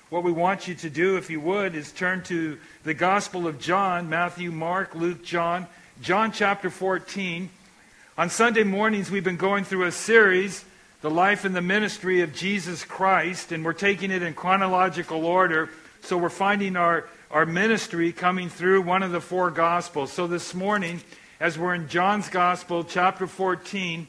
what we want you to do, if you would, is turn to the Gospel of John, Matthew, Mark, Luke, John chapter 14. On Sunday mornings, we've been going through a series, The Life and the Ministry of Jesus Christ, and we're taking it in chronological order. So we're finding our ministry coming through one of the four Gospels. So this morning, as we're in John's Gospel, chapter 14,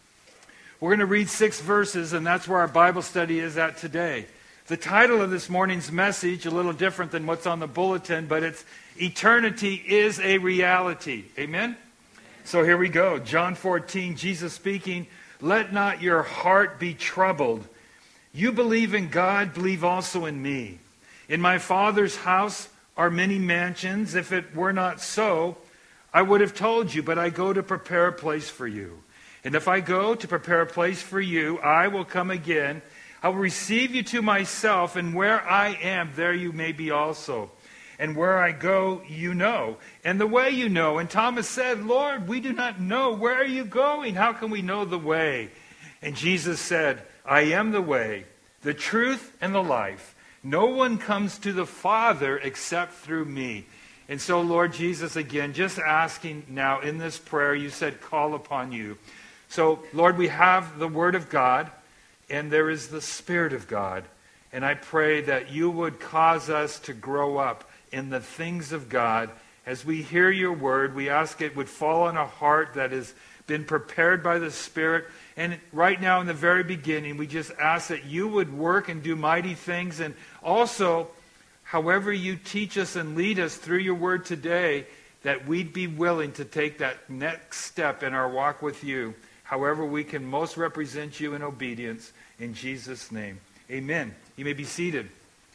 we're going to read 6 verses, and that's where our Bible study is at today. The title of this morning's message, a little different than what's on the bulletin, but it's Eternity is a Reality. Amen? So here we go. John 14, Jesus speaking, "Let not your heart be troubled. You believe in God, believe also in me. In my Father's house are many mansions. If it were not so, I would have told you, but I go to prepare a place for you. And if I go to prepare a place for you, I will come again. I will receive you to myself, and where I am, there you may be also. And where I go, you know, and the way you know." And Thomas said, "Lord, we do not know. Where are you going? How can we know the way?" And Jesus said, "I am the way, the truth, and the life. No one comes to the Father except through me." And so, Lord Jesus, again, just asking now in this prayer, you said, call upon you. So, Lord, we have the Word of God, and there is the Spirit of God. And I pray that you would cause us to grow up in the things of God. As we hear your word, we ask it would fall on a heart that has been prepared by the Spirit. And right now in the very beginning, we just ask that you would work and do mighty things. And also, however you teach us and lead us through your word today, that we'd be willing to take that next step in our walk with you. However we can most represent you in obedience. In Jesus' name, amen. You may be seated.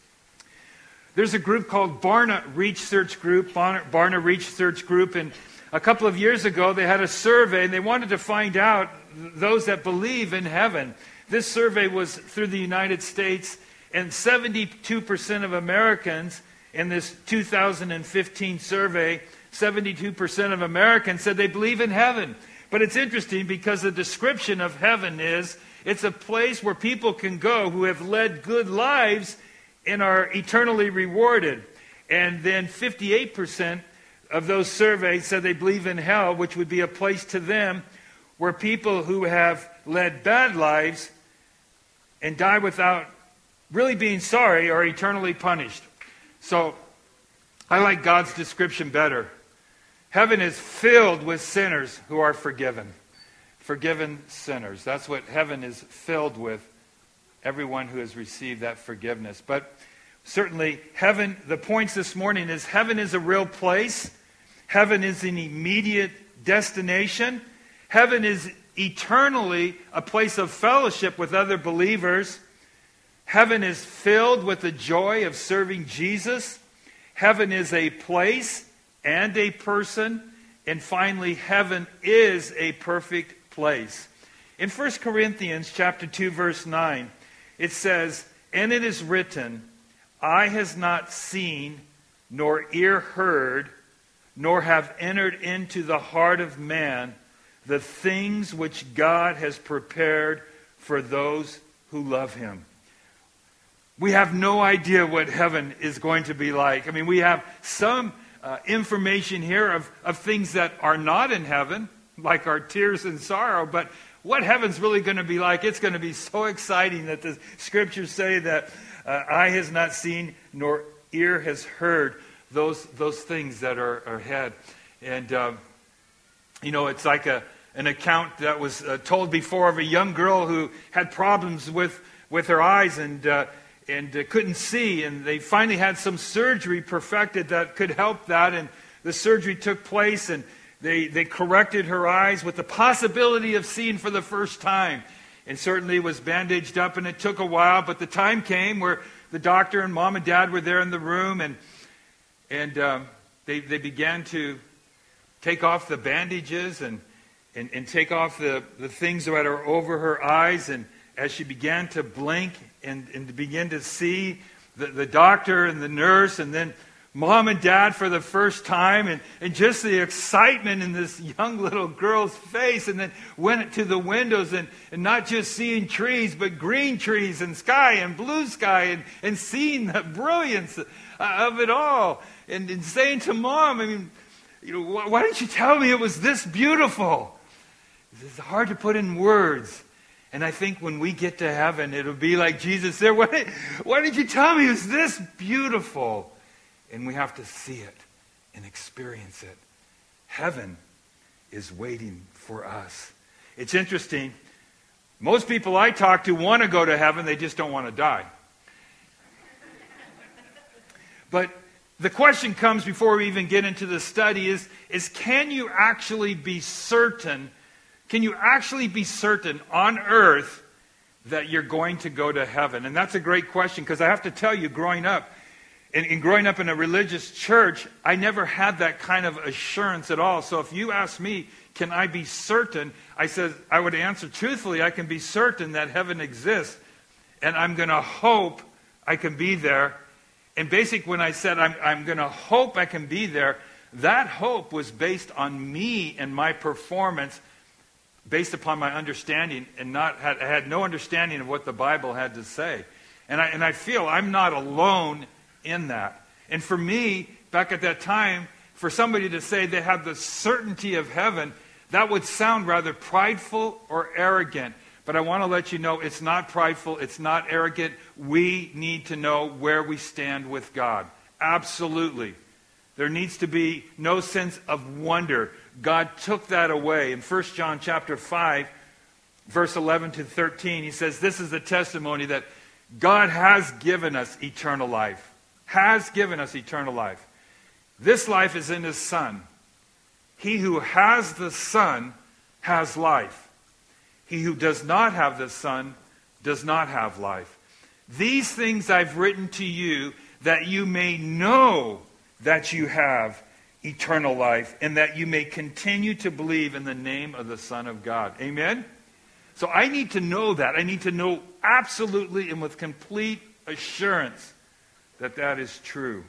There's a group called Barna Research Group, and a couple of years ago they had a survey, and they wanted to find out those that believe in heaven. This survey was through the United States, and 72% of Americans in this 2015 survey, 72% of Americans said they believe in heaven. But it's interesting because the description of heaven is, it's a place where people can go who have led good lives and are eternally rewarded. And then 58% of those surveyed said they believe in hell, which would be a place to them where people who have led bad lives and die without really being sorry are eternally punished. So I like God's description better. Heaven is filled with sinners who are forgiven. Forgiven sinners. That's what heaven is filled with. Everyone who has received that forgiveness. But certainly, heaven, the points this morning is heaven is a real place. Heaven is an immediate destination. Heaven is eternally a place of fellowship with other believers. Heaven is filled with the joy of serving Jesus. Heaven is a place and a person. And finally, heaven is a perfect place. In 1 Corinthians chapter 2, verse 9, it says, "And it is written, eye has not seen, nor ear heard, nor have entered into the heart of man the things which God has prepared for those who love him." We have no idea what heaven is going to be like. I mean, we have some information here of things that are not in heaven, like our tears and sorrow, but what heaven's really going to be like, it's going to be so exciting that the scriptures say that eye has not seen, nor ear has heard those things that are ahead. And, it's like an account that was told before of a young girl who had problems with her eyes and couldn't see, and they finally had some surgery perfected that could help that, and the surgery took place, and they corrected her eyes with the possibility of seeing for the first time. And certainly was bandaged up, and it took a while, but the time came where the doctor and mom and dad were there in the room, and they began to take off the bandages and take off the things that are over her eyes, and as she began to blink and to begin to see, the doctor and the nurse and then mom and dad for the first time, and just the excitement in this young little girl's face, and then went to the windows and not just seeing trees, but green trees and sky and blue sky, and seeing the brilliance of it all, and saying to mom, I mean, why didn't you tell me it was this beautiful? It's hard to put in words. And I think when we get to heaven, it'll be like Jesus said, why did you tell me it was this beautiful? And we have to see it and experience it. Heaven is waiting for us. It's interesting. Most people I talk to want to go to heaven. They just don't want to die. But the question comes before we even get into the study is can you actually be certain? Can you actually be certain on earth that you're going to go to heaven? And that's a great question, because I have to tell you, growing up in a religious church, I never had that kind of assurance at all. So if you ask me, can I be certain? I would answer truthfully, I can be certain that heaven exists, and I'm going to hope I can be there. And basically, when I said I'm going to hope I can be there, that hope was based on me and my performance, based upon my understanding, and I had no understanding of what the Bible had to say. And I feel I'm not alone in that. And for me, back at that time, for somebody to say they have the certainty of heaven, that would sound rather prideful or arrogant. But I want to let you know it's not prideful, it's not arrogant. We need to know where we stand with God. Absolutely. There needs to be no sense of wonder. God took that away. In 1 John chapter 5, verse 11 to 13, he says, this is the testimony that God has given us eternal life. Has given us eternal life. This life is in his Son. He who has the Son has life. He who does not have the Son does not have life. These things I've written to you that you may know that you have eternal life, and that you may continue to believe in the name of the Son of God. Amen? So I need to know that. I need to know absolutely and with complete assurance that that is true.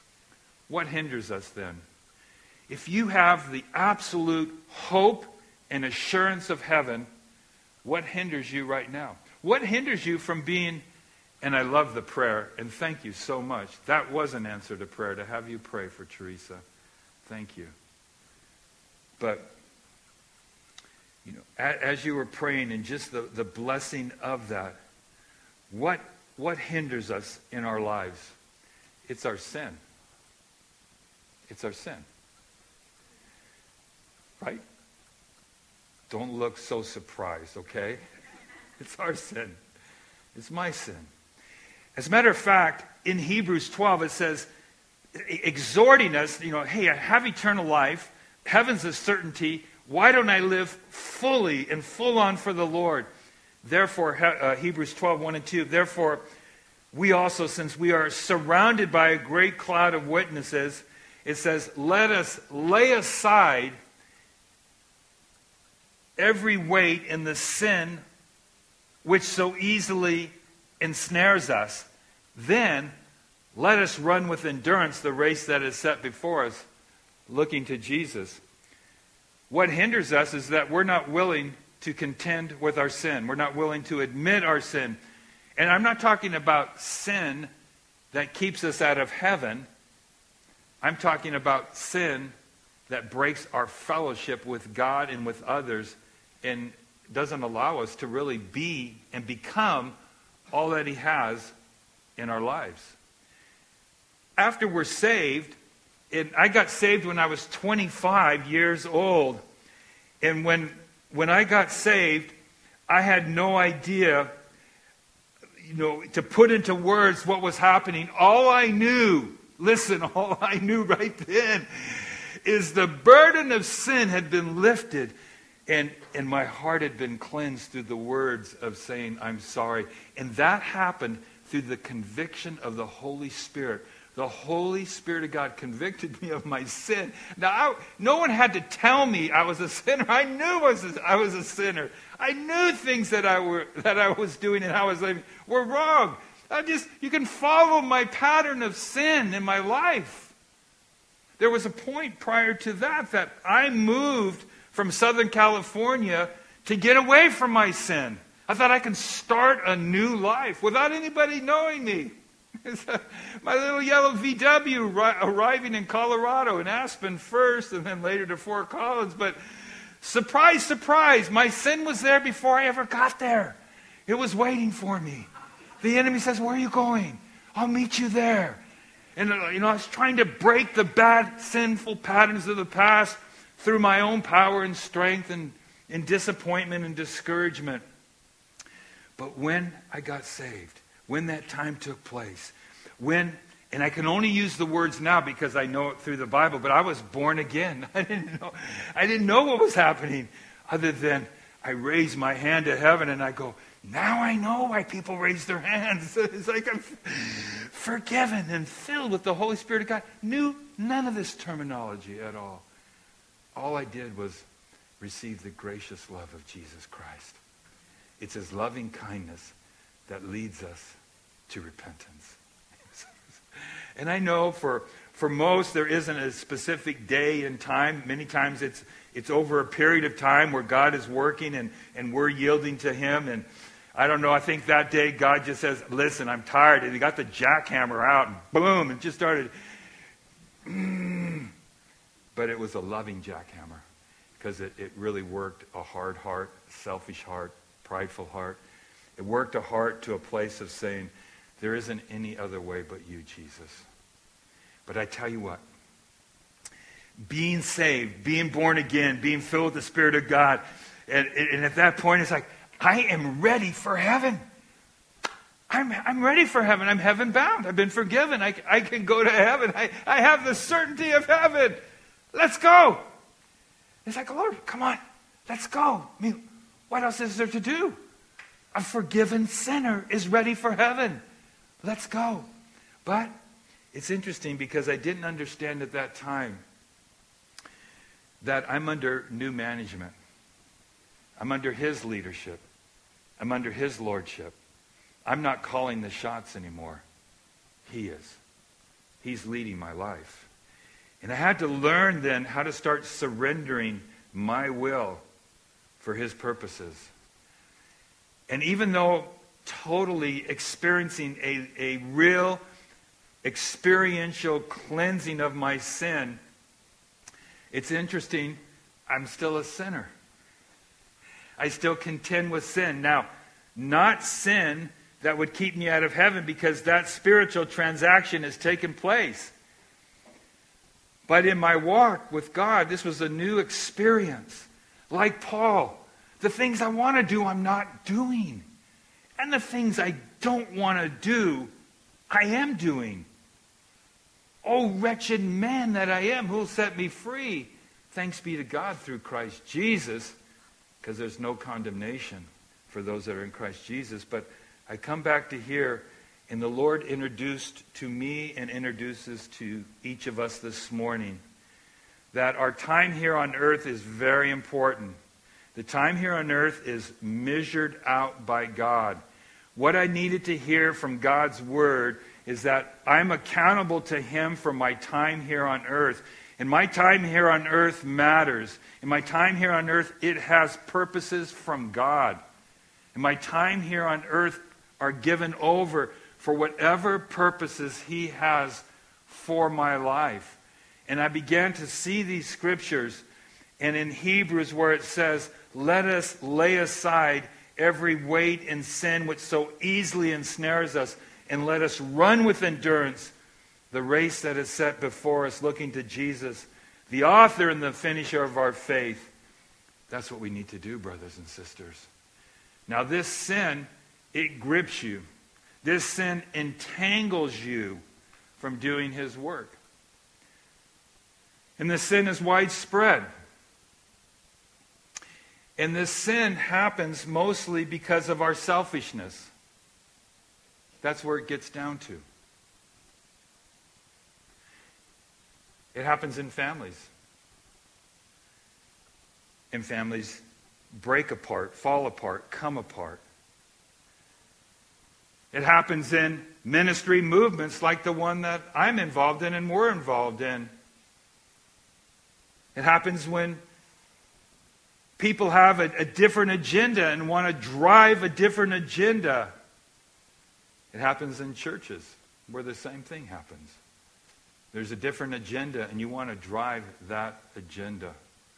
What hinders us then? If you have the absolute hope and assurance of heaven, what hinders you right now? What hinders you from being, and I love the prayer, and thank you so much. That was an answer to prayer, to have you pray for Teresa. Thank you. But, as you were praying and just the blessing of that, what hinders us in our lives? It's our sin. It's our sin. Right? Don't look so surprised, okay? It's our sin. It's my sin. As a matter of fact, in Hebrews 12 it says, exhorting us, hey, I have eternal life. Heaven's a certainty. Why don't I live fully and full on for the Lord? Therefore, Hebrews 12, 1 and 2, therefore, we also, since we are surrounded by a great cloud of witnesses, it says, let us lay aside every weight and the sin which so easily ensnares us. Then let us run with endurance the race that is set before us, looking to Jesus. What hinders us is that we're not willing to contend with our sin. We're not willing to admit our sin. And I'm not talking about sin that keeps us out of heaven. I'm talking about sin that breaks our fellowship with God and with others and doesn't allow us to really be and become all that He has in our lives. After we're saved, and I got saved when I was 25 years old. And when I got saved, I had no idea, to put into words what was happening. All I knew right then is the burden of sin had been lifted. And my heart had been cleansed through the words of saying, I'm sorry. And that happened through the conviction of the Holy Spirit. The Holy Spirit of God convicted me of my sin. Now, no one had to tell me I was a sinner. I knew I was a sinner. I knew things that I was doing and how I was living were wrong. You can follow my pattern of sin in my life. there was a point prior to that I moved from Southern California to get away from my sin. I thought I could start a new life without anybody knowing me. My little yellow VW arriving in Colorado, in Aspen first, and then later to Fort Collins. But surprise, surprise, my sin was there before I ever got there. It was waiting for me. The enemy says, where are you going? I'll meet you there. And I was trying to break the bad, sinful patterns of the past through my own power and strength and disappointment and discouragement. But when I got saved, when that time took place, and I can only use the words now because I know it through the Bible, but I was born again. I didn't know what was happening other than I raised my hand to heaven and I go, now I know why people raise their hands. It's like I'm forgiven and filled with the Holy Spirit of God. Knew none of this terminology at all. All I did was receive the gracious love of Jesus Christ. It's his loving kindness that leads us to repentance. And I know for most there isn't a specific day and time. Many times it's over a period of time where God is working and we're yielding to him. And I don't know, I think that day God just says, listen, I'm tired. And he got the jackhammer out and boom, and just started. But it was a loving jackhammer because it really worked a hard heart, selfish heart, prideful heart. It worked a heart to a place of saying, there isn't any other way but you, Jesus. But I tell you what, being saved, being born again, being filled with the Spirit of God, and at that point it's like, I am ready for heaven. I'm ready for heaven. I'm heaven bound. I've been forgiven. I can go to heaven. I have the certainty of heaven. Let's go. It's like, Lord, come on, let's go. I mean, what else is there to do? A forgiven sinner is ready for heaven. Let's go. But it's interesting because I didn't understand at that time that I'm under new management. I'm under his leadership. I'm under his lordship. I'm not calling the shots anymore. He is. He's leading my life. And I had to learn then how to start surrendering my will for his purposes. And even though totally experiencing a real experiential cleansing of my sin, it's interesting, I'm still a sinner. I still contend with sin. Now, not sin that would keep me out of heaven because that spiritual transaction has taken place. But in my walk with God, this was a new experience. Like Paul, the things I want to do, I'm not doing. And the things I don't want to do, I am doing. Oh, wretched man that I am, who will set me free? Thanks be to God through Christ Jesus, because there's no condemnation for those that are in Christ Jesus. But I come back to here, and the Lord introduced to me and introduces to each of us this morning that our time here on earth is very important. The time here on earth is measured out by God. What I needed to hear from God's word is that I'm accountable to him for my time here on earth. And my time here on earth matters. And my time here on earth, it has purposes from God. And my time here on earth are given over for whatever purposes he has for my life. And I began to see these scriptures. And in Hebrews where it says, let us lay aside every weight and sin which so easily ensnares us, and let us run with endurance the race that is set before us, looking to Jesus, the author and the finisher of our faith. That's what we need to do, brothers and sisters. Now this sin, it grips you. This sin entangles you from doing his work. And this sin is widespread. And this sin happens mostly because of our selfishness. That's where it gets down to. It happens in families. And families break apart, fall apart, come apart. It happens in ministry movements like the one that I'm involved in and we're involved in. It happens when people have a different agenda and want to drive a different agenda. It happens in churches where the same thing happens. There's a different agenda and you want to drive that agenda.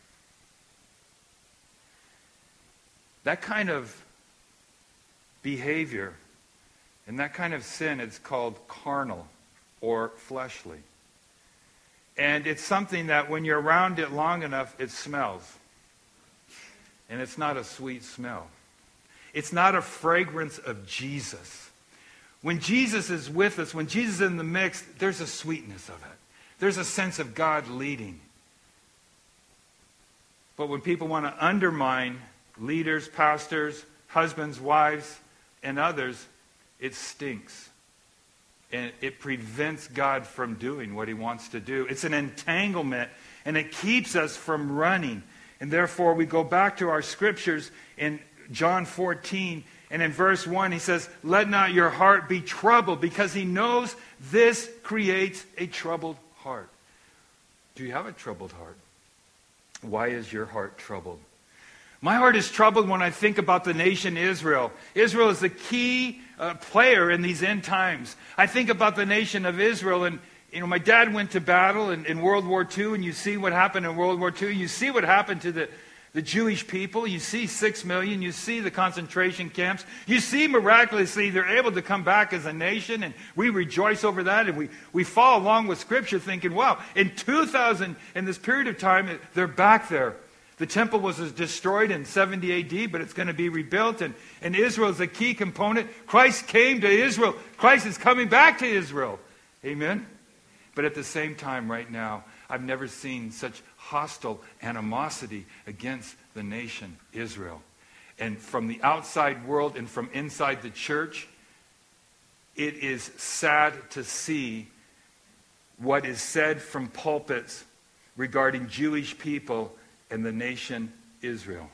That kind of behavior and that kind of sin is called carnal or fleshly. And it's something that when you're around it long enough, it smells. And it's not a sweet smell. It's not a fragrance of Jesus. When Jesus is with us, when Jesus is in the mix, there's a sweetness of it. There's a sense of God leading. But when people want to undermine leaders, pastors, husbands, wives, and others, it stinks. And it prevents God from doing what he wants to do. It's an entanglement, and it keeps us from running. And therefore, we go back to our scriptures in John 14, and in verse 1, he says, "Let not your heart be troubled," because he knows this creates a troubled heart. Do you have a troubled heart? Why is your heart troubled? My heart is troubled when I think about the nation Israel. Israel is the key player in these end times. I think about the nation of Israel, and my dad went to battle in World War II, and you see what happened in World War II. You see what happened to the Jewish people. You see 6 million. You see the concentration camps. You see miraculously they're able to come back as a nation, and we rejoice over that, and we follow along with Scripture thinking, wow, in this period of time, they're back there. The temple was destroyed in 70 A.D., but it's going to be rebuilt, and Israel is a key component. Christ came to Israel. Christ is coming back to Israel. Amen? But at the same time, right now, I've never seen such hostile animosity against the nation Israel. And from the outside world and from inside the church, it is sad to see what is said from pulpits regarding Jewish people and the nation Israel.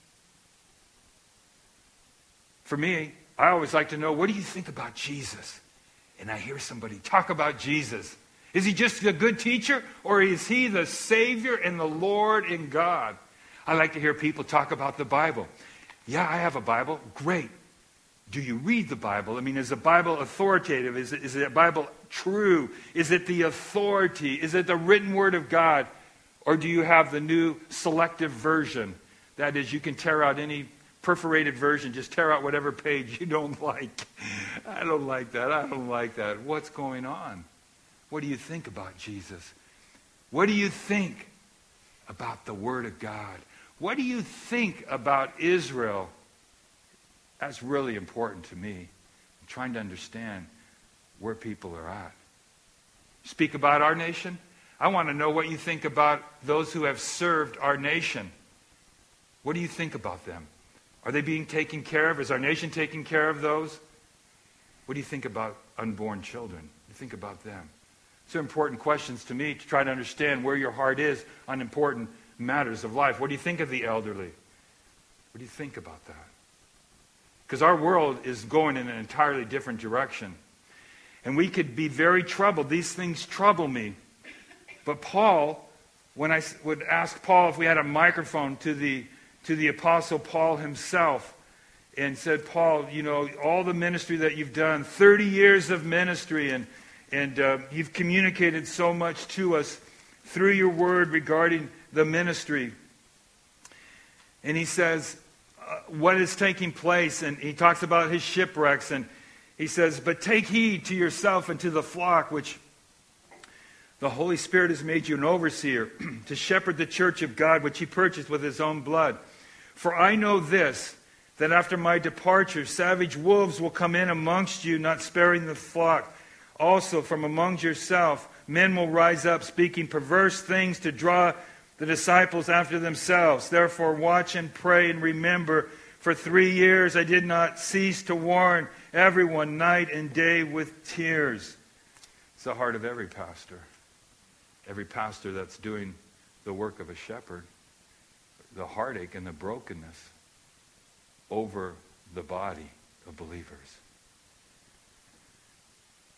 For me, I always like to know, what do you think about Jesus? And I hear somebody talk about Jesus. Is he just a good teacher, or is he the Savior and the Lord and God? I like to hear people talk about the Bible. Yeah, I have a Bible. Great. Do you read the Bible? I mean, is the Bible authoritative? Is the Bible true? Is it the authority? Is it the written Word of God? Or do you have the new selective version? That is, you can tear out any perforated version. Just tear out whatever page you don't like. I don't like that. I don't like that. What's going on? What do you think about Jesus? What do you think about the Word of God? What do you think about Israel? That's really important to me. I'm trying to understand where people are at. Speak about our nation. I want to know what you think about those who have served our nation. What do you think about them? Are they being taken care of? Is our nation taking care of those? What do you think about unborn children? What do you think about them? These are important questions to me to try to understand where your heart is on important matters of life. What do you think of the elderly? What do you think about that? Because our world is going in an entirely different direction. And we could be very troubled. These things trouble me. But Paul, when I would ask Paul if we had a microphone to the Apostle Paul himself, and said, Paul, all the ministry that you've done, 30 years of ministry, and you've communicated so much to us through your word regarding the ministry. And he says, what is taking place? And he talks about his shipwrecks, and he says, but take heed to yourself and to the flock, which the Holy Spirit has made you an overseer to shepherd the church of God, which he purchased with his own blood. For I know this, that after my departure, savage wolves will come in amongst you, not sparing the flock. Also, from among yourself, men will rise up, speaking perverse things to draw the disciples after themselves. Therefore, watch and pray and remember, for 3 years I did not cease to warn everyone night and day with tears. It's the heart of every pastor. Every pastor that's doing the work of a shepherd. The heartache and the brokenness over the body of believers.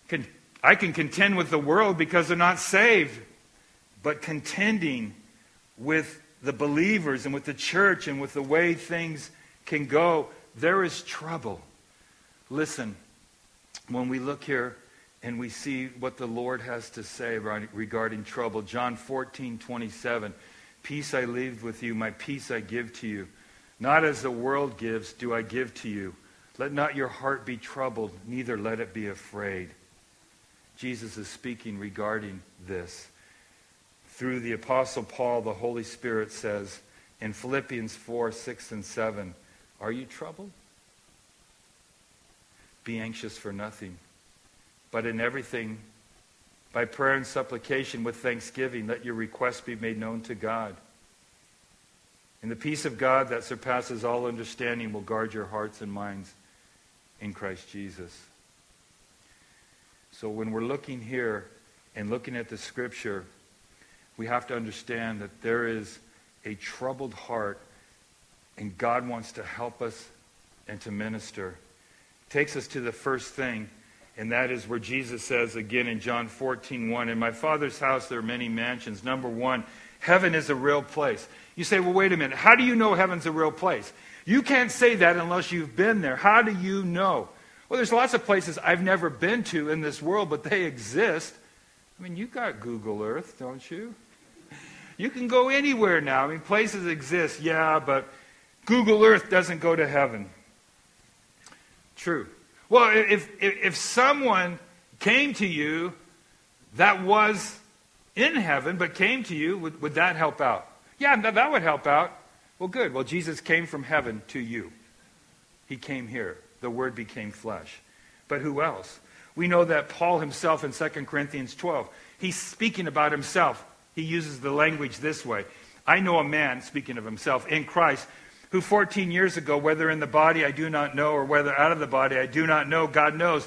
I can contend with the world because they're not saved, but contending with the believers and with the church and with the way things can go, there is trouble. Listen, when we look here and we see what the Lord has to say regarding trouble, John 14:27, peace I leave with you, my peace I give to you. Not as the world gives, do I give to you. Let not your heart be troubled, neither let it be afraid. Jesus is speaking regarding this. Through the Apostle Paul, the Holy Spirit says in Philippians 4:6 and 7, are you troubled? Be anxious for nothing, but in everything, by prayer and supplication with thanksgiving, let your requests be made known to God. And the peace of God that surpasses all understanding will guard your hearts and minds in Christ Jesus. So when we're looking here and looking at the Scripture, we have to understand that there is a troubled heart, and God wants to help us and to minister. Takes us to the first thing, and that is where Jesus says again in John 14:1, in my Father's house there are many mansions. Number one, heaven is a real place. You say, well, wait a minute. How do you know heaven's a real place? You can't say that unless you've been there. How do you know? Well, there's lots of places I've never been to in this world, but they exist. I mean, you got Google Earth, don't you? You can go anywhere now. I mean, places exist, yeah, but Google Earth doesn't go to heaven. True. Well, if someone came to you that was in heaven but came to you, would that help out? Yeah, that would help out. Well, good. Well, Jesus came from heaven to you. He came here. The Word became flesh. But who else? We know that Paul himself in 2 Corinthians 12, he's speaking about himself. He uses the language this way. I know a man, speaking of himself, in Christ, who 14 years ago, whether in the body I do not know, or whether out of the body I do not know, God knows,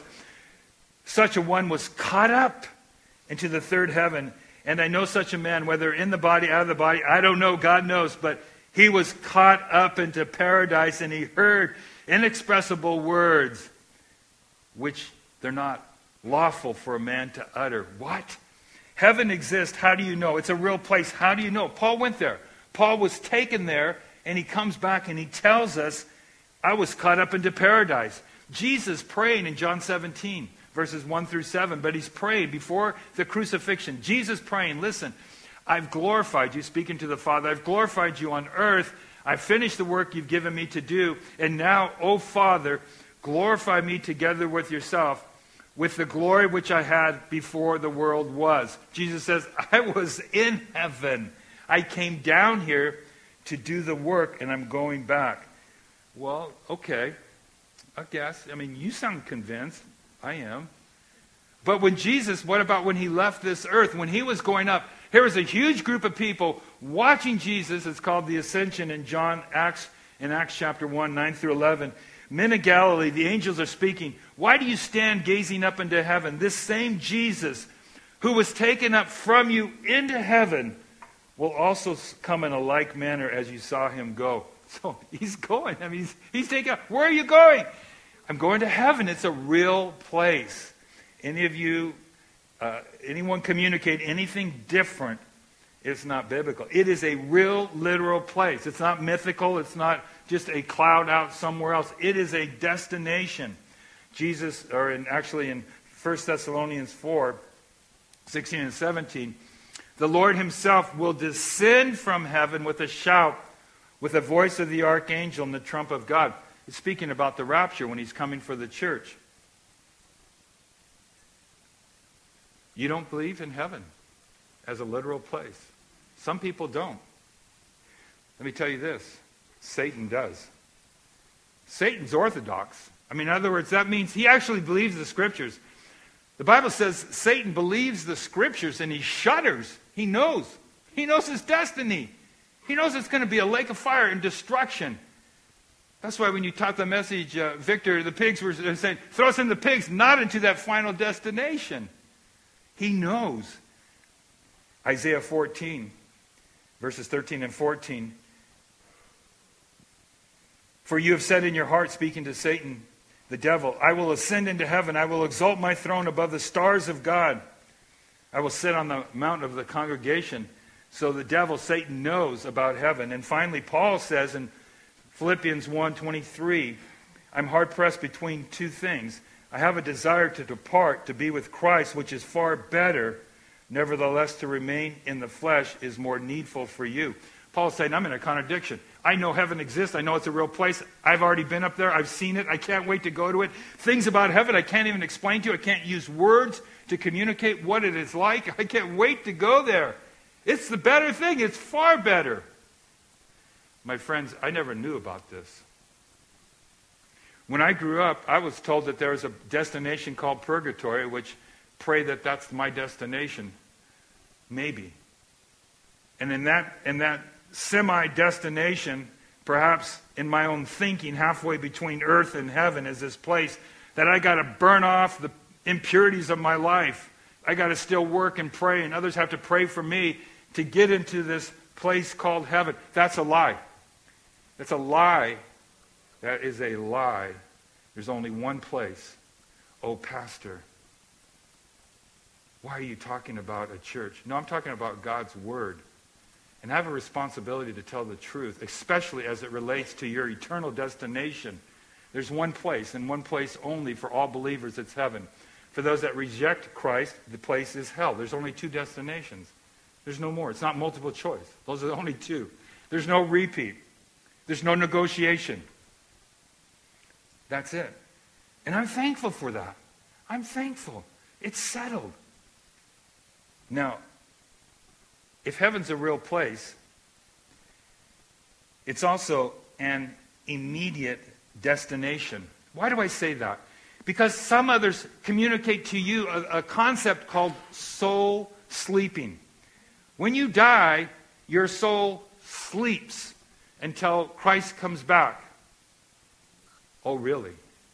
such a one was caught up into the third heaven. And I know such a man, whether in the body, out of the body, I don't know, God knows, but he was caught up into paradise, and he heard inexpressible words, which they're not lawful for a man to utter. What? Heaven exists. How do you know? It's a real place. How do you know? Paul went there. Paul was taken there, and he comes back and he tells us, I was caught up into paradise. Jesus praying in John 17, verses 1 through 7, but he's praying before the crucifixion. Jesus praying, listen, I've glorified you, speaking to the Father. I've glorified you on earth. I've finished the work you've given me to do. And now, O Father, glorify me together with yourself, with the glory which I had before the world was. Jesus says, I was in heaven. I came down here to do the work, and I'm going back. Well, okay, I guess. I mean, you sound convinced. I am. But when Jesus, what about when he left this earth? When he was going up, here was a huge group of people watching Jesus. It's called the Ascension in Acts chapter 1, 9 through 11. Men of Galilee, the angels are speaking. Why do you stand gazing up into heaven? This same Jesus who was taken up from you into heaven will also come in a like manner as you saw him go. So he's going. I mean, he's taken up. Where are you going? I'm going to heaven. It's a real place. Any of you, anyone communicate anything different, it's not biblical. It is a real, literal place. It's not mythical. It's not just a cloud out somewhere else. It is a destination. Jesus, or actually in 1 Thessalonians 4, 16 and 17, the Lord himself will descend from heaven with a shout, with the voice of the archangel and the trump of God. It's speaking about the rapture when he's coming for the church. You don't believe in heaven as a literal place. Some people don't. Let me tell you this. Satan does. Satan's orthodox. I mean, in other words, that means he actually believes the Scriptures. The Bible says Satan believes the Scriptures and he shudders. He knows. He knows his destiny. He knows it's going to be a lake of fire and destruction. That's why when you taught the message, Victor, the pigs were saying, throw us in the pigs, not into that final destination. He knows. Isaiah 14, verses 13 and 14. For you have said in your heart, speaking to Satan, the devil, I will ascend into heaven. I will exalt my throne above the stars of God. I will sit on the mount of the congregation. So the devil, Satan, knows about heaven. And finally, Paul says in Philippians 1:23, I'm hard-pressed between two things. I have a desire to depart, to be with Christ, which is far better. Nevertheless, to remain in the flesh is more needful for you. Paul's saying, I'm in a contradiction. I know heaven exists. I know it's a real place. I've already been up there. I've seen it. I can't wait to go to it. Things about heaven I can't even explain to you. I can't use words to communicate what it is like. I can't wait to go there. It's the better thing. It's far better. My friends, I never knew about this. When I grew up, I was told that there was a destination called purgatory, which pray that that's my destination. Maybe. And in that semi-destination, perhaps in my own thinking, halfway between earth and heaven is this place that I got to burn off the impurities of my life. I got to still work and pray, and others have to pray for me to get into this place called heaven. That's a lie. That's a lie. That is a lie. There's only one place. Oh, pastor, why are you talking about a church? No, I'm talking about God's Word. And I have a responsibility to tell the truth, especially as it relates to your eternal destination. There's one place, and one place only for all believers, it's heaven. For those that reject Christ, the place is hell. There's only two destinations. There's no more. It's not multiple choice. Those are the only two. There's no repeat. There's no negotiation. That's it. And I'm thankful for that. I'm thankful. It's settled. Now, if heaven's a real place, it's also an immediate destination. Why do I say that? Because some others communicate to you a concept called soul sleeping. When you die, your soul sleeps until Christ comes back. Oh, really?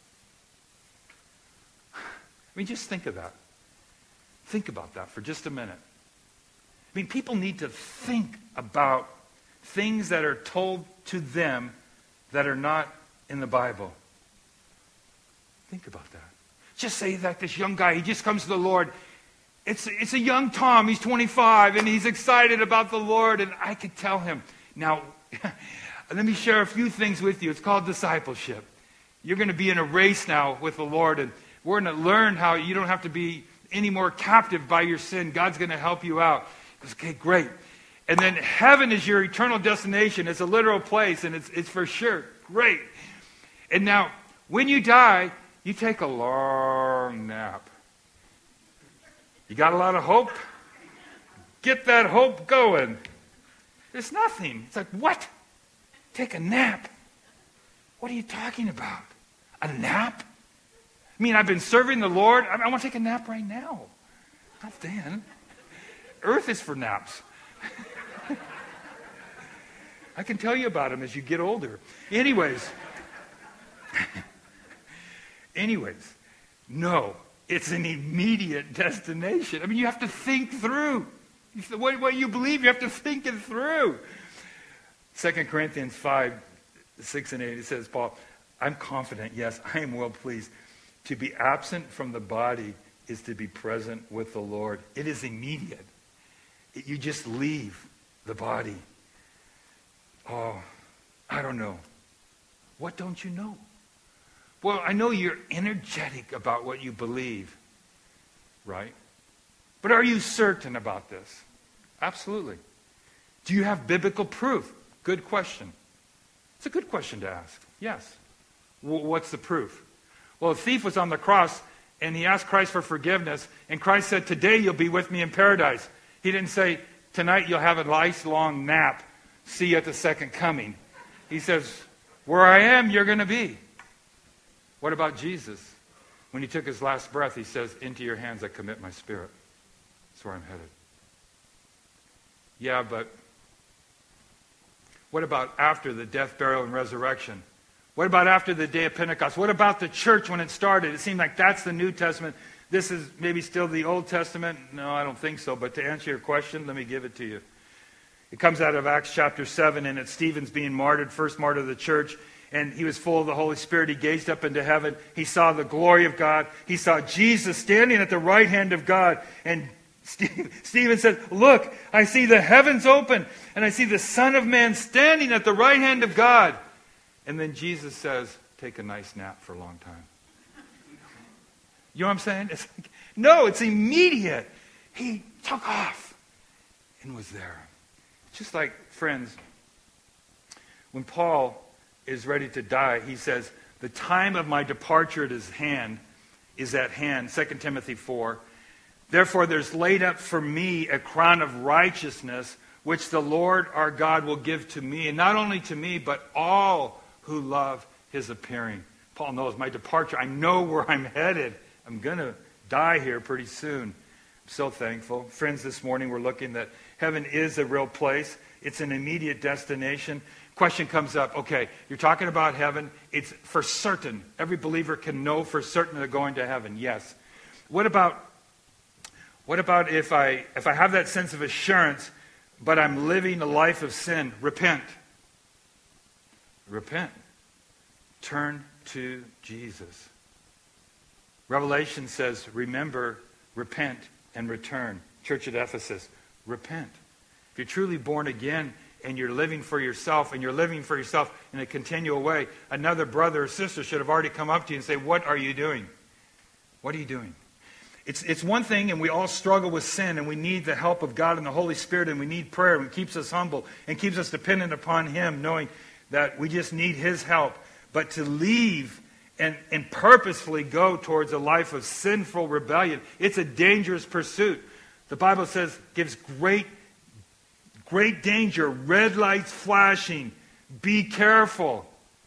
I mean, just think of that. Think about that for just a minute. I mean, people need to think about things that are told to them that are not in the Bible. Think about that. Just say that this young guy, he just comes to the Lord. It's a young Tom, he's 25, and he's excited about the Lord, and I could tell him. Now, let me share a few things with you. It's called discipleship. You're going to be in a race now with the Lord, and we're going to learn how you don't have to be any more captive by your sin. God's going to help you out. Goes, okay, great. And then heaven is your eternal destination. It's a literal place, and it's for sure. Great. And now, when you die, you take a long nap. You got a lot of hope? Get that hope going. There's nothing. It's like, what? Take a nap? What are you talking about? A nap? I mean, I've been serving the Lord. I want to take a nap right now. Not then. Earth is for naps. I can tell you about them as you get older. Anyways, no, it's an immediate destination. I mean, you have to think through. What you believe, you have to think it through. 2 Corinthians 5, 6 and 8, it says, Paul, I'm confident, yes, I am well pleased. To be absent from the body is to be present with the Lord. It is immediate. You just leave the body. Oh, I don't know. What don't you know? Well, I know you're energetic about what you believe, right? But are you certain about this? Absolutely. Do you have biblical proof? Good question. It's a good question to ask. Yes. What's the proof? Well, a thief was on the cross, and he asked Christ for forgiveness, and Christ said, today you'll be with me in paradise. He didn't say, tonight you'll have a lifelong nap. See you at the second coming. He says, where I am, you're going to be. What about Jesus? When he took his last breath, he says, into your hands I commit my spirit. That's where I'm headed. Yeah, but what about after the death, burial, and resurrection? What about after the day of Pentecost? What about the church when it started? It seemed like that's the New Testament. This is maybe still the Old Testament. No, I don't think so. But to answer your question, let me give it to you. It comes out of Acts chapter 7, and it's Stephen's being martyred, first martyr of the church. And he was full of the Holy Spirit. He gazed up into heaven. He saw the glory of God. He saw Jesus standing at the right hand of God. And Stephen said, look, I see the heavens open, and I see the Son of Man standing at the right hand of God. And then Jesus says, take a nice nap for a long time. You know what I'm saying? It's like, no, it's immediate. He took off and was there. Just like, friends, when Paul is ready to die, he says, the time of my departure is at hand, 2 Timothy 4. Therefore there's laid up for me a crown of righteousness, which the Lord our God will give to me, and not only to me, but all who love his appearing. Paul knows my departure. I know where I'm headed. I'm going to die here pretty soon. I'm so thankful. Friends, this morning we're looking that heaven is a real place. It's an immediate destination. Question comes up, okay, you're talking about heaven. It's for certain. Every believer can know for certain they're going to heaven. Yes. What about if I have that sense of assurance, but I'm living a life of sin? Repent. Repent. Turn to Jesus. Revelation says, remember, repent, and return. Church at Ephesus, repent. If you're truly born again and you're living for yourself, and you're living for yourself in a continual way, another brother or sister should have already come up to you and say, what are you doing? What are you doing? It's one thing, and we all struggle with sin, and we need the help of God and the Holy Spirit, and we need prayer, and it keeps us humble, and keeps us dependent upon Him, knowing that we just need His help. But to leave and purposefully go towards a life of sinful rebellion, it's a dangerous pursuit. The Bible says, gives great danger, red lights flashing, be careful.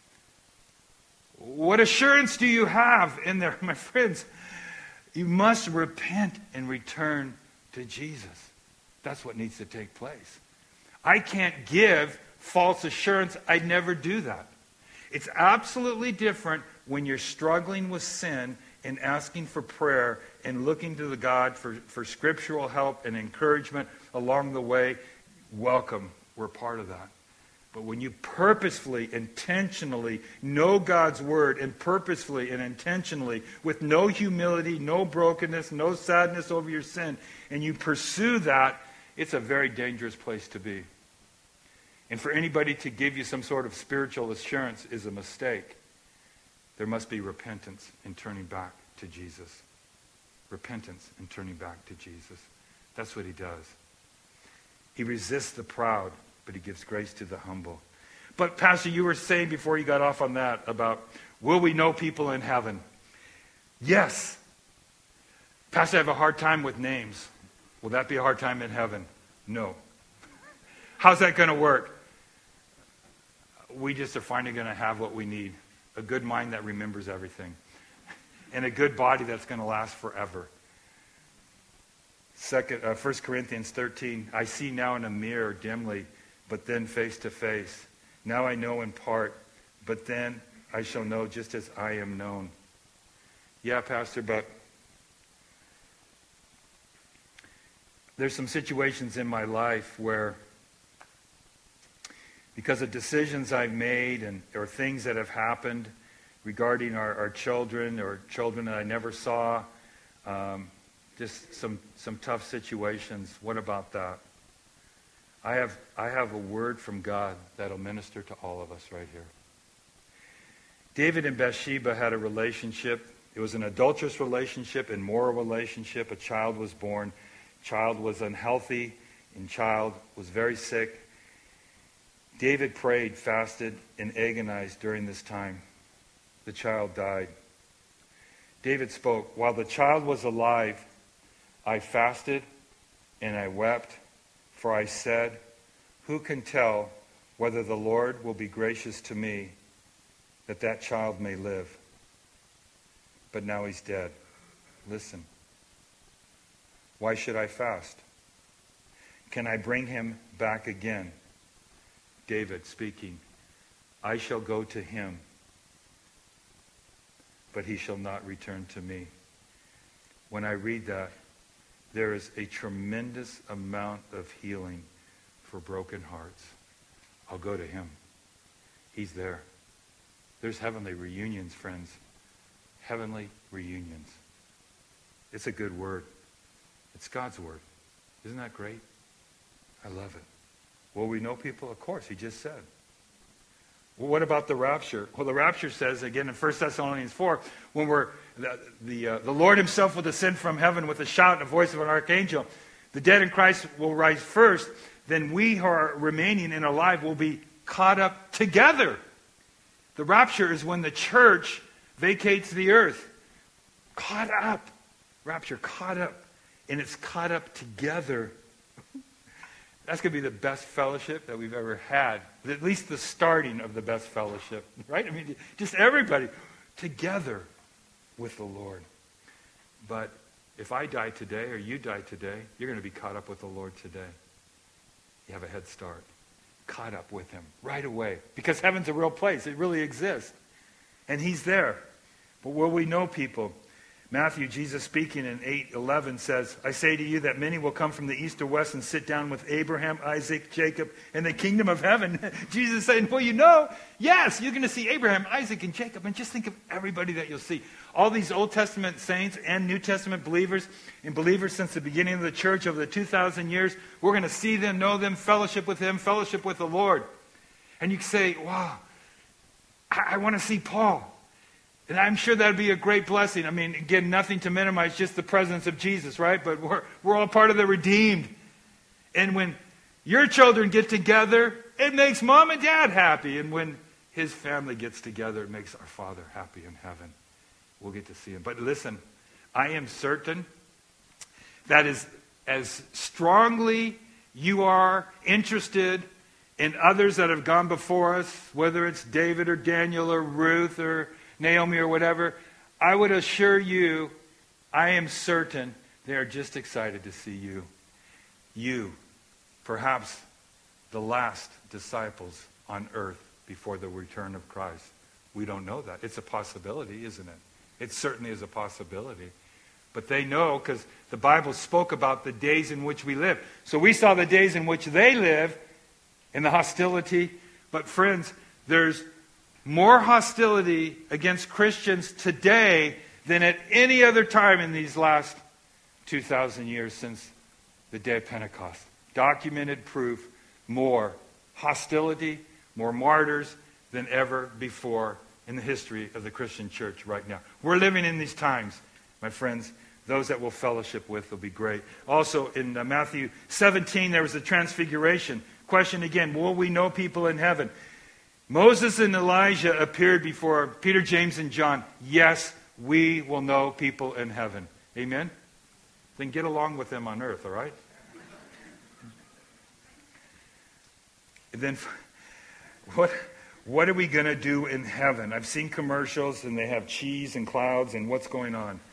What assurance do you have in there, my friends? You must repent and return to Jesus. That's what needs to take place. I can't give false assurance. I'd never do that. It's absolutely different when you're struggling with sin and asking for prayer and looking to the God for scriptural help and encouragement along the way. Welcome. We're part of that. But when you purposefully, intentionally know God's word, and purposefully and intentionally, with no humility, no brokenness, no sadness over your sin, and you pursue that, it's a very dangerous place to be. And for anybody to give you some sort of spiritual assurance is a mistake. There must be repentance and turning back to Jesus. Repentance and turning back to Jesus. That's what He does. He resists the proud, but He gives grace to the humble. But Pastor, you were saying before you got off on that about, will we know people in heaven? Yes. Pastor, I have a hard time with names. Will that be a hard time in heaven? No. How's that going to work? We just are finally going to have what we need. A good mind that remembers everything. And a good body that's going to last forever. 1 Corinthians 13, I see now in a mirror dimly, but then face to face. Now I know in part, but then I shall know just as I am known. Yeah, Pastor, but there's some situations in my life where, because of decisions I've made or things that have happened regarding our children or children that I never saw, just some tough situations. What about that? I have a word from God that'll minister to all of us right here. David and Bathsheba had a relationship. It was an adulterous relationship, immoral relationship. A child was born. Child was unhealthy, and child was very sick. David prayed, fasted, and agonized during this time. The child died. David spoke, while the child was alive, I fasted and I wept, for I said, who can tell whether the Lord will be gracious to me that that child may live? But now he's dead. Listen. Why should I fast? Can I bring him back again? David speaking, I shall go to him, but he shall not return to me. When I read that, there is a tremendous amount of healing for broken hearts. I'll go to him. He's there. There's heavenly reunions, friends. Heavenly reunions. It's a good word. It's God's word. Isn't that great? I love it. Will we know people? Of course, he just said. Well, what about the rapture? Well, the rapture says, again, in 1 Thessalonians 4, when the Lord himself will descend from heaven with a shout and a voice of an archangel. The dead in Christ will rise first. Then we who are remaining and alive will be caught up together. The rapture is when the church vacates the earth. Caught up. Rapture, caught up. And it's caught up together. That's going to be the best fellowship that we've ever had. At least the starting of the best fellowship. Right? I mean, just everybody together with the Lord. But if I die today or you die today, you're going to be caught up with the Lord today. You have a head start. Caught up with him right away. Because heaven's a real place. It really exists. And he's there. But will we know people? Matthew, Jesus speaking in 8:11 says, I say to you that many will come from the east or west and sit down with Abraham, Isaac, Jacob in the kingdom of heaven. Jesus is saying, well, you know, yes, you're going to see Abraham, Isaac, and Jacob. And just think of everybody that you'll see. All these Old Testament saints and New Testament believers and believers since the beginning of the church over the 2,000 years, we're going to see them, know them, fellowship with him, fellowship with the Lord. And you can say, wow, I want to see Paul. And I'm sure that would be a great blessing. I mean, again, nothing to minimize just the presence of Jesus, right? But we're all part of the redeemed. And when your children get together, it makes mom and dad happy. And when his family gets together, it makes our Father happy in heaven. We'll get to see him. But listen, I am certain that as strongly you are interested in others that have gone before us, whether it's David or Daniel or Ruth or Naomi or whatever, I would assure you, I am certain they are just excited to see you. You, perhaps the last disciples on earth before the return of Christ. We don't know that. It's a possibility, isn't it? It certainly is a possibility. But they know because the Bible spoke about the days in which we live. So we saw the days in which they live in the hostility. But friends, there's more hostility against Christians today than at any other time in these last 2,000 years since the day of Pentecost. Documented proof, more hostility, more martyrs than ever before in the history of the Christian church right now. We're living in these times, my friends. Those that we'll fellowship with will be great. Also, in Matthew 17, there was a transfiguration. Question again, will we know people in heaven? Moses and Elijah appeared before Peter, James, and John. Yes, we will know people in heaven. Amen? Then get along with them on earth, all right? And then, what are we going to do in heaven? I've seen commercials, and they have cheese and clouds, and what's going on?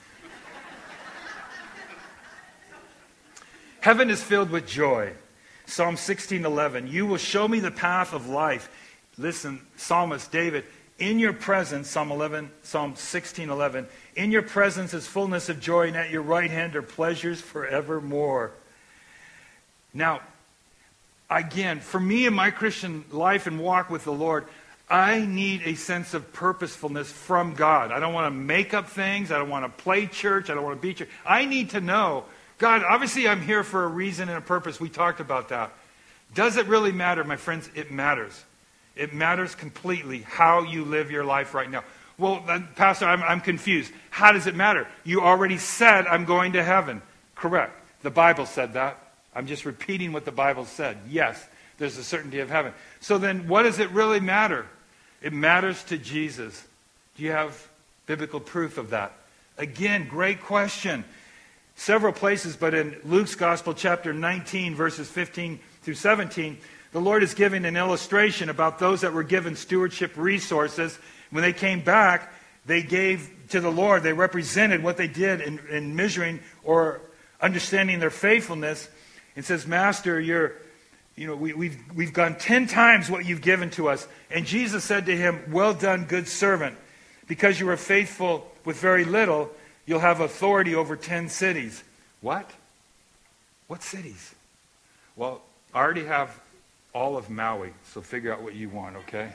Heaven is filled with joy. Psalm 16:11. You will show me the path of life. Listen, Psalmist David, in your presence, Psalm 16:11, in your presence is fullness of joy, and at your right hand are pleasures forevermore. Now, again, for me in my Christian life and walk with the Lord, I need a sense of purposefulness from God. I don't want to make up things. I don't want to play church. I don't want to be church. I need to know, God, obviously I'm here for a reason and a purpose. We talked about that. Does it really matter, my friends? It matters. It matters completely how you live your life right now. Well, Pastor, I'm confused. How does it matter? You already said I'm going to heaven. Correct. The Bible said that. I'm just repeating what the Bible said. Yes, there's a certainty of heaven. So then what does it really matter? It matters to Jesus. Do you have biblical proof of that? Again, great question. Several places, but in Luke's Gospel, chapter 19, verses 15 through 17, the Lord is giving an illustration about those that were given stewardship resources. When they came back, they gave to the Lord. They represented what they did in measuring or understanding their faithfulness. It says, Master, we've gone 10 times what you've given to us. And Jesus said to him, well done, good servant. Because you were faithful with very little, you'll have authority over 10 cities. What? What cities? Well, I already have all of Maui, so figure out what you want, okay?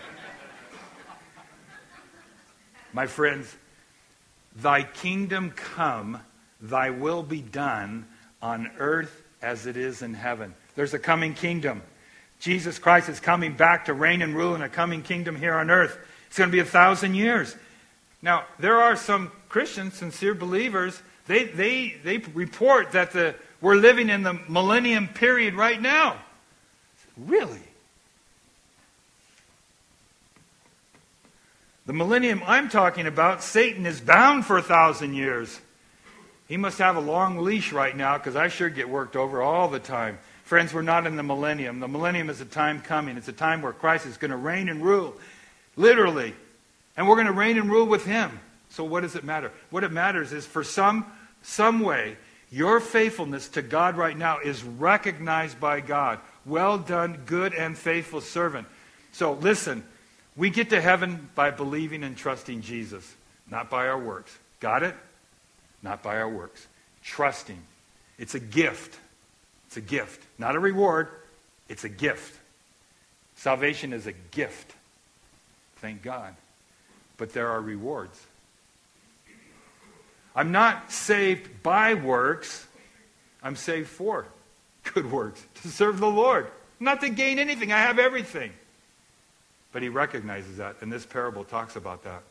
My friends, thy kingdom come, thy will be done on earth as it is in heaven. There's a coming kingdom. Jesus Christ is coming back to reign and rule in a coming kingdom here on earth. It's going to be 1,000 years. Now, there are some Christians, sincere believers, they report that we're living in the millennium period right now. Really? The millennium I'm talking about, Satan is bound for 1,000 years. He must have a long leash right now, because I sure get worked over all the time. Friends, we're not in the millennium. The millennium is a time coming. It's a time where Christ is going to reign and rule, literally. And we're going to reign and rule with him. So what does it matter? What it matters is for some way, your faithfulness to God right now is recognized by God. Well done, good and faithful servant. So listen, we get to heaven by believing and trusting Jesus, not by our works. Got it? Not by our works. Trusting. It's a gift. It's a gift. Not a reward. It's a gift. Salvation is a gift. Thank God. But there are rewards. I'm not saved by works. I'm saved for good works. To serve the Lord. Not to gain anything. I have everything. But he recognizes that. And this parable talks about that.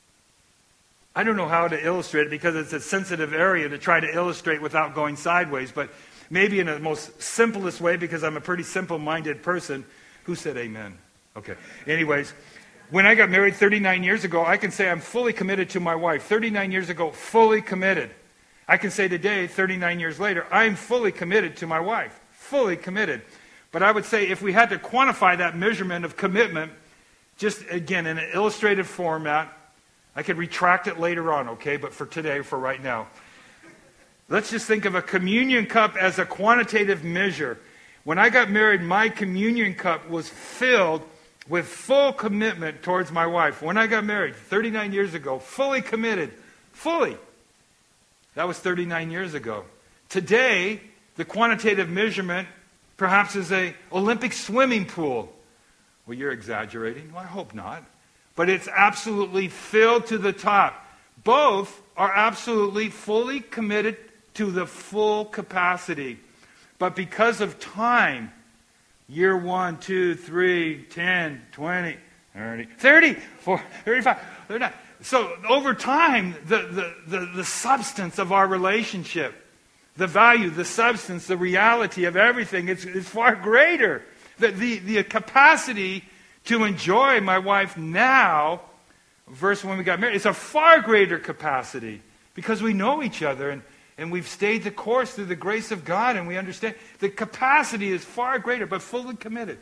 I don't know how to illustrate it because it's a sensitive area to try to illustrate without going sideways. But maybe in the most simplest way, because I'm a pretty simple-minded person. Who said amen? Okay. Anyways, when I got married 39 years ago, I can say I'm fully committed to my wife. 39 years ago, fully committed. I can say today, 39 years later, I'm fully committed to my wife. Fully committed. But I would say if we had to quantify that measurement of commitment, just again in an illustrative format, I could retract it later on, okay? But for today, for right now. Let's just think of a communion cup as a quantitative measure. When I got married, my communion cup was filled with full commitment towards my wife. When I got married 39 years ago, fully committed. Fully. That was 39 years ago. Today, the quantitative measurement perhaps is an Olympic swimming pool. Well, you're exaggerating. Well, I hope not. But it's absolutely filled to the top. Both are absolutely fully committed to the full capacity. But because of time, year 1, 2, 3, 10, 20, 30, 40, 35, 39. So over time, the substance of our relationship, the value, the substance, the reality of everything, it's far greater. The capacity to enjoy my wife now versus when we got married, it's a far greater capacity because we know each other and we've stayed the course through the grace of God and we understand the capacity is far greater but fully committed.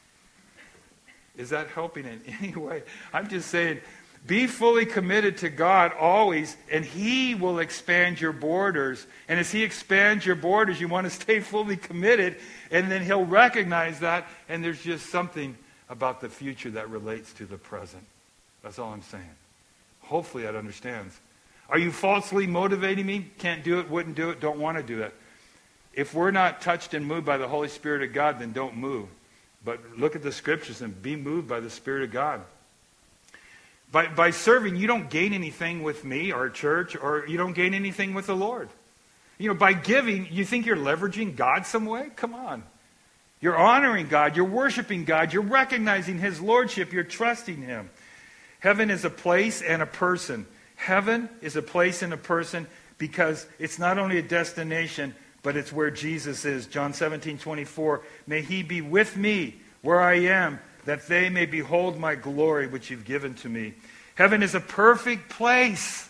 Is that helping in any way? I'm just saying, be fully committed to God always, and he will expand your borders. And as he expands your borders, you want to stay fully committed, and then he'll recognize that, and there's just something about the future that relates to the present. That's all I'm saying. Hopefully that understands. Are you falsely motivating me? Can't do it, wouldn't do it, don't want to do it. If we're not touched and moved by the Holy Spirit of God, then don't move. But look at the scriptures and be moved by the Spirit of God. By serving, you don't gain anything with me or church, or you don't gain anything with the Lord. You know, by giving, you think you're leveraging God some way? Come on. You're honoring God. You're worshiping God. You're recognizing his lordship. You're trusting him. Heaven is a place and a person. Heaven is a place and a person because it's not only a destination, but it's where Jesus is. John 17:24. May he be with me where I am, that they may behold my glory which you've given to me. Heaven is a perfect place.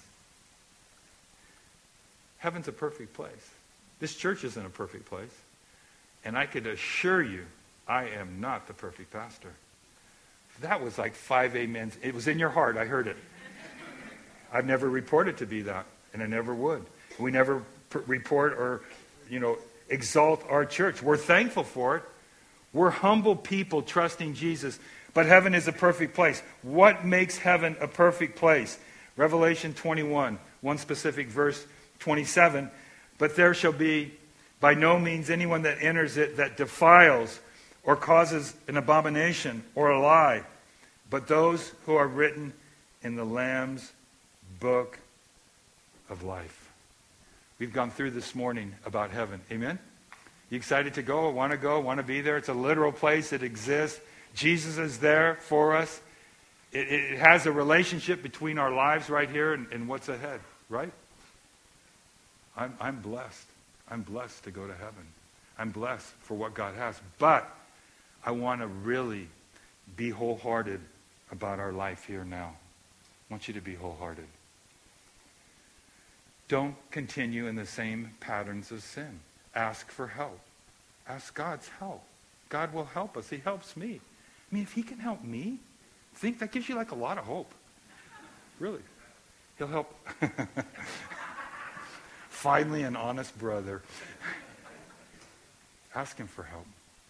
Heaven's a perfect place. This church isn't a perfect place. And I could assure you, I am not the perfect pastor. That was like 5 amens. It was in your heart. I heard it. I've never reported to be that, and I never would. We never report or, exalt our church. We're thankful for it. We're humble people trusting Jesus. But heaven is a perfect place. What makes heaven a perfect place? Revelation 21, one specific verse, 27. But there shall be by no means anyone that enters it that defiles or causes an abomination or a lie, but those who are written in the Lamb's book of life. We've gone through this morning about heaven. Amen? You excited to go? Want to be there? It's a literal place. It exists. Jesus is there for us. It has a relationship between our lives right here and what's ahead, right? I'm blessed. I'm blessed to go to heaven. I'm blessed for what God has. But I want to really be wholehearted about our life here now. I want you to be wholehearted. Don't continue in the same patterns of sin. Ask for help. Ask God's help. God will help us. He helps me. I mean, if he can help me, think that gives you like a lot of hope. Really. He'll help. Finally, an honest brother. Ask him for help.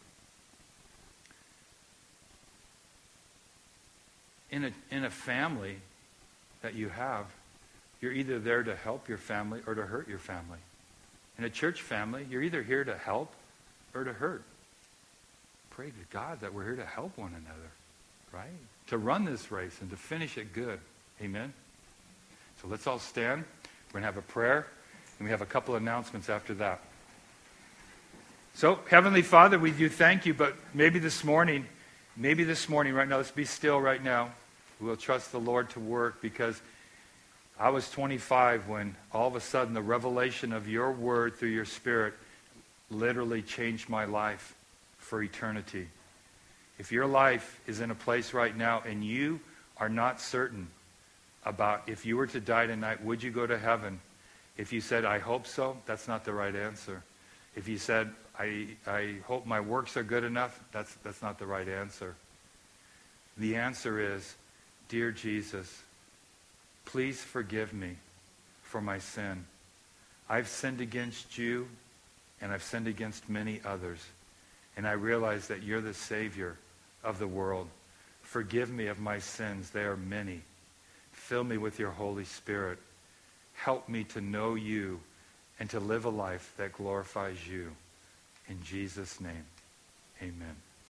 In a family that you have, you're either there to help your family or to hurt your family. In a church family, you're either here to help or to hurt. Pray to God that we're here to help one another, right? To run this race and to finish it good. Amen? So let's all stand. We're going to have a prayer, and we have a couple of announcements after that. So, Heavenly Father, we do thank you, but maybe this morning right now, let's be still right now. We'll trust the Lord to work, because I was 25 when all of a sudden the revelation of your word through your Spirit literally changed my life for eternity. If your life is in a place right now and you are not certain about if you were to die tonight, would you go to heaven? If you said, I hope so, that's not the right answer. If you said, I hope my works are good enough, that's not the right answer. The answer is, dear Jesus, please forgive me for my sin. I've sinned against you, and I've sinned against many others. And I realize that you're the Savior of the world. Forgive me of my sins. They are many. Fill me with your Holy Spirit. Help me to know you and to live a life that glorifies you. In Jesus' name, amen.